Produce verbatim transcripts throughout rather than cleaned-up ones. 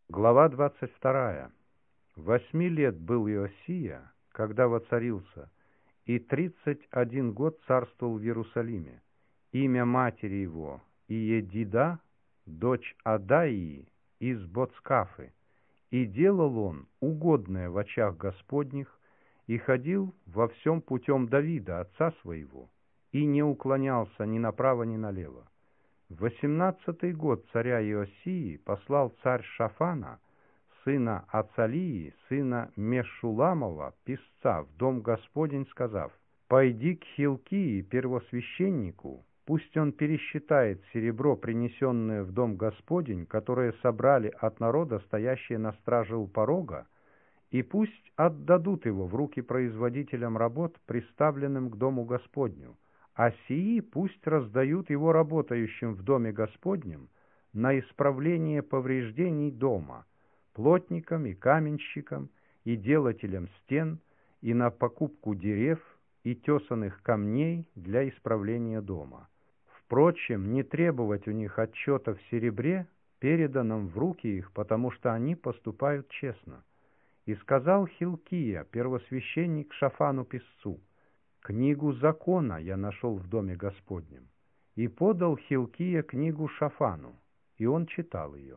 Глава двадцать вторая. Восьми лет был Иосия, когда воцарился, и тридцать один год царствовал в Иерусалиме. Имя матери его Иедида, дочь Адаии из Боцкафы. И делал он угодное в очах Господних, и ходил во всем путем Давида, отца своего, и не уклонялся ни направо, ни налево. В восемнадцатый год царя Иосии послал царь Шафана, сына Ацалии, сына Мешуламова, писца, в дом Господень, сказав: «Пойди к Хилкии, первосвященнику, пусть он пересчитает серебро, принесенное в дом Господень, которое собрали от народа, стоящие на страже у порога, и пусть отдадут его в руки производителям работ, приставленным к дому Господню, а сии пусть раздают его работающим в доме Господнем на исправление повреждений дома, плотникам и каменщикам, и делателям стен, и на покупку дерев и тесаных камней для исправления дома. Впрочем, не требовать у них отчета в серебре, переданном в руки их, потому что они поступают честно». И сказал Хилкия, первосвященник, Шафану писцу: «Книгу закона я нашел в доме Господнем». И подал Хилкия книгу Шафану, и он читал ее.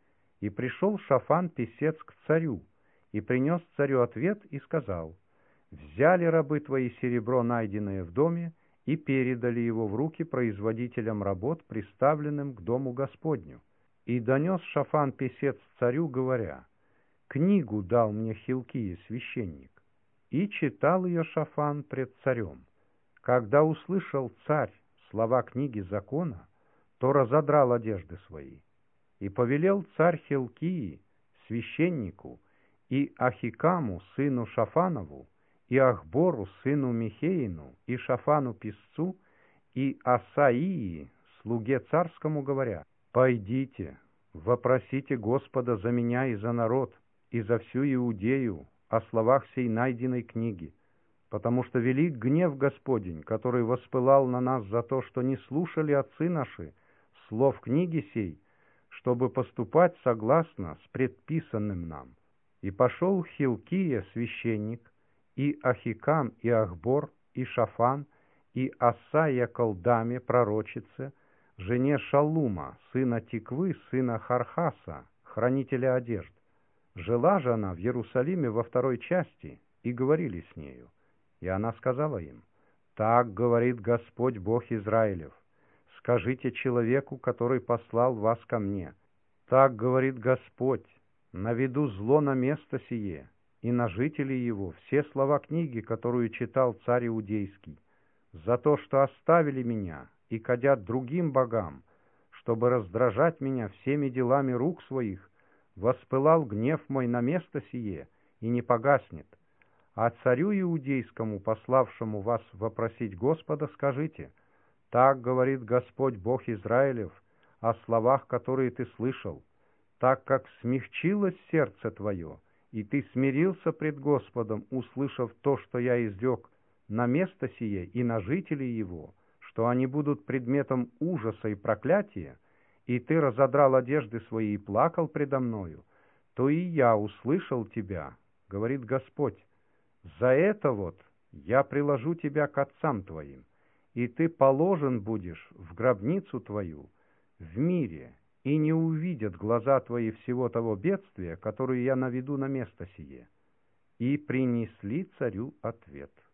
И пришел Шафан писец к царю, и принес царю ответ, и сказал: «Взяли рабы твои серебро, найденное в доме, и передали его в руки производителям работ, приставленным к дому Господню». И донес Шафан писец царю, говоря: «Книгу дал мне Хилкия, священник». И читал ее Шафан пред царем. Когда услышал царь слова книги закона, то разодрал одежды свои. И повелел царь Хилкии, священнику, и Ахикаму, сыну Шафанову, и Ахбору, сыну Михеину, и Шафану писцу, и Асаии, слуге царскому, говоря: «Пойдите, вопросите Господа за меня и за народ, и за всю Иудею о словах сей найденной книги, потому что велик гнев Господень, который воспылал на нас за то, что не слушали отцы наши слов книги сей, чтобы поступать согласно с предписанным нам». И пошел Хилкия, священник, и Ахикам, и Ахбор, и Шафан, и Асая колдаме, пророчице, жене Шалума, сына Тиквы, сына Хархаса, хранителя одежд. Жила же она в Иерусалиме во второй части, и говорили с нею. И она сказала им: «Так говорит Господь Бог Израилев: скажите человеку, который послал вас ко мне: так говорит Господь, наведу зло на место сие и на жителей его все слова книги, которую читал царь Иудейский, за то, что оставили меня и кадят другим богам, чтобы раздражать меня всеми делами рук своих. Воспылал гнев мой на место сие и не погаснет. А царю Иудейскому, пославшему вас вопросить Господа, скажите: так говорит Господь Бог Израилев о словах, которые ты слышал, так как смягчилось сердце твое, и ты смирился пред Господом, услышав то, что я изрек на место сие и на жителей его, что они будут предметом ужаса и проклятия, и ты разодрал одежды свои и плакал предо мною, то и я услышал тебя, говорит Господь. За это вот я приложу тебя к отцам твоим, и ты положен будешь в гробницу твою в мире, и не увидят глаза твои всего того бедствия, которое я наведу на место сие». И принесли царю ответ.